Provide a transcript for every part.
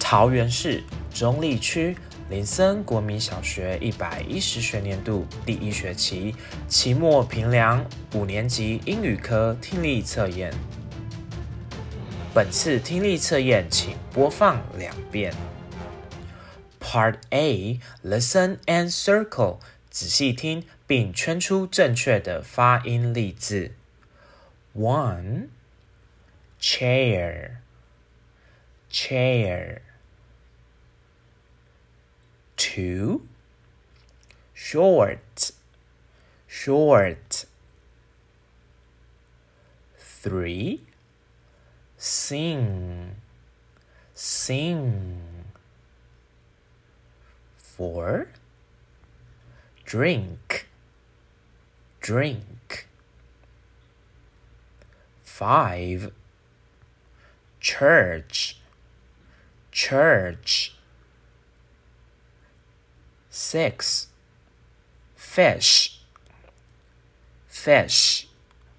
桃园市中坜区林森国民小学110学年度第1学期期末评量5年级英语科听力测验。本次听力测验请播放2遍。Part A, listen and circle. 仔细听并圈出正确的发音例字。1. Chair, chair. 2. Short, short. 3. Sing, sing. 4. Drink, drink. 5. Church, church. 6. Fish, fish.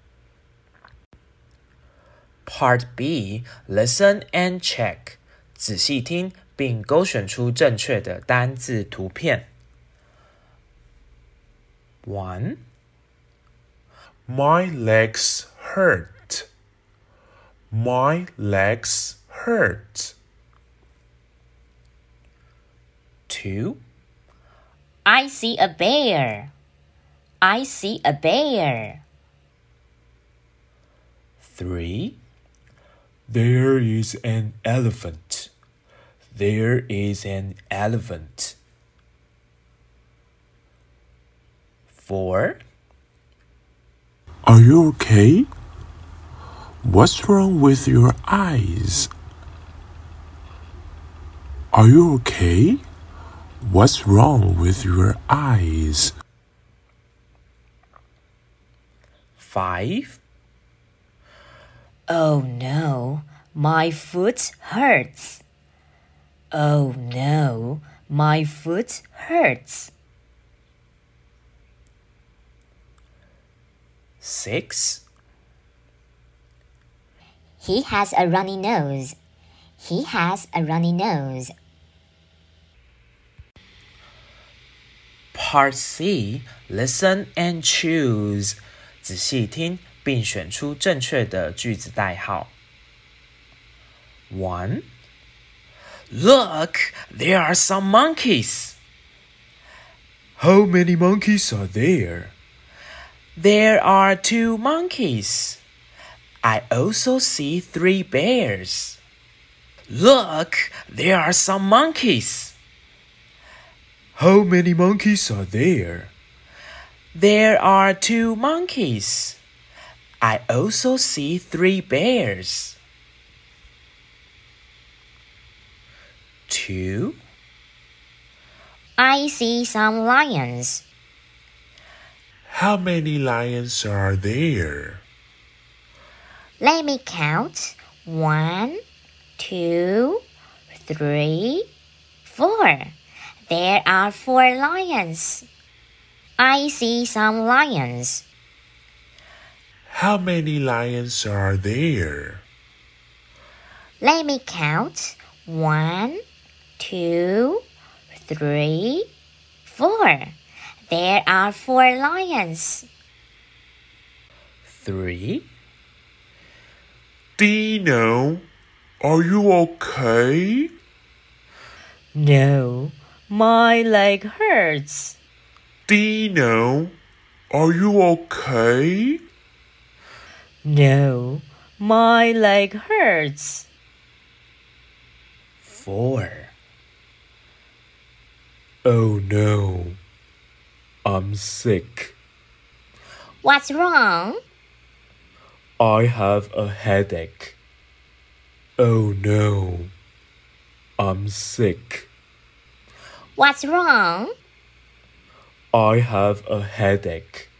Part B, listen and check. 仔细听并勾选出正确的单字图片。1. My legs hurt. My legs hurt. 2. I see a bear. I see a bear. 3. There is an elephant. There is an elephant. 4. Are you okay? What's wrong with your eyes? Are you okay? What's wrong with your eyes? 5. Oh no, my foot hurts. Oh no, my foot hurts. 6. He has a runny nose. He has a runny nose. Part C, listen and choose. 仔细听并选出正确的句子代号。1. Look, there are some monkeys. How many monkeys are there? There are 2 monkeys. I also see 3 bears. Look, there are some monkeys. How many monkeys are there? There are 2 monkeys. I also see 3 bears. 2. I see some lions. How many lions are there? Let me count. 1, 2, 3, 4. There are 4 lions. I see some lions. How many lions are there? Let me count. 1, 2, 3, 4. There are 4 lions. 3. Dino, are you okay? No, my leg hurts. Dino, are you okay? No, my leg hurts. 4. Oh no, I'm sick. What's wrong? I have a headache. Oh no, I'm sick. What's wrong? I have a headache.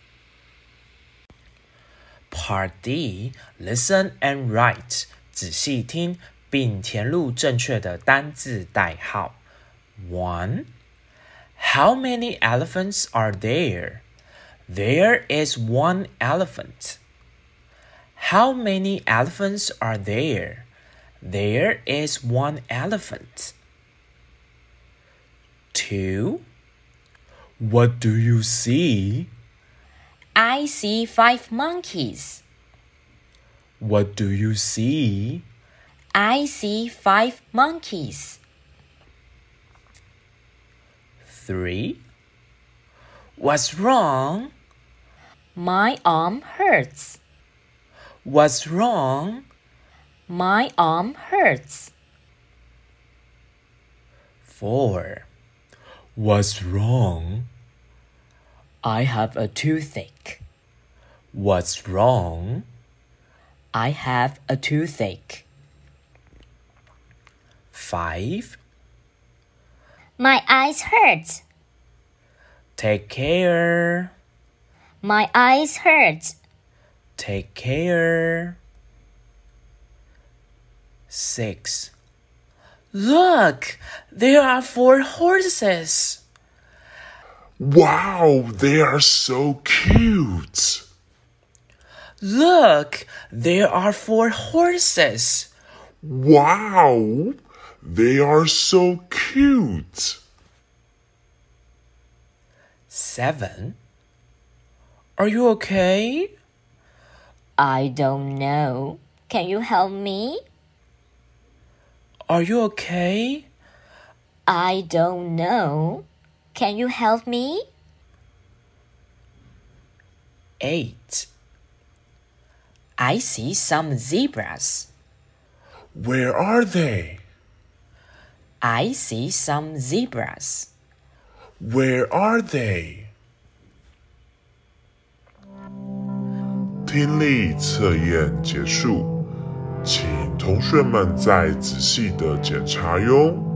Part D, listen and write. 仔细听并填入正确的单字代号。1. How many elephants are there? There is 1 elephant. How many elephants are there? There is one elephant. 2. What do you see? I see 5 monkeys. What do you see? I see 5 monkeys. 3. What's wrong? My arm hurts. What's wrong? My arm hurts. 4. What's wrong? I have a toothache. What's wrong? I have a toothache. 5. My eyes hurt. Take care. My eyes hurt. Take care. 6. Look, there are 4 horses. Wow, they are so cute. Look, there are 4 horses. Wow, they are so cute. 7. Are you okay? I don't know. Can you help me? Are you okay? I don't know. Can you help me? 8. I see some zebras. Where are they? I see some zebras. Where are they? 听力测验结束，请同学们再仔细的检查哟。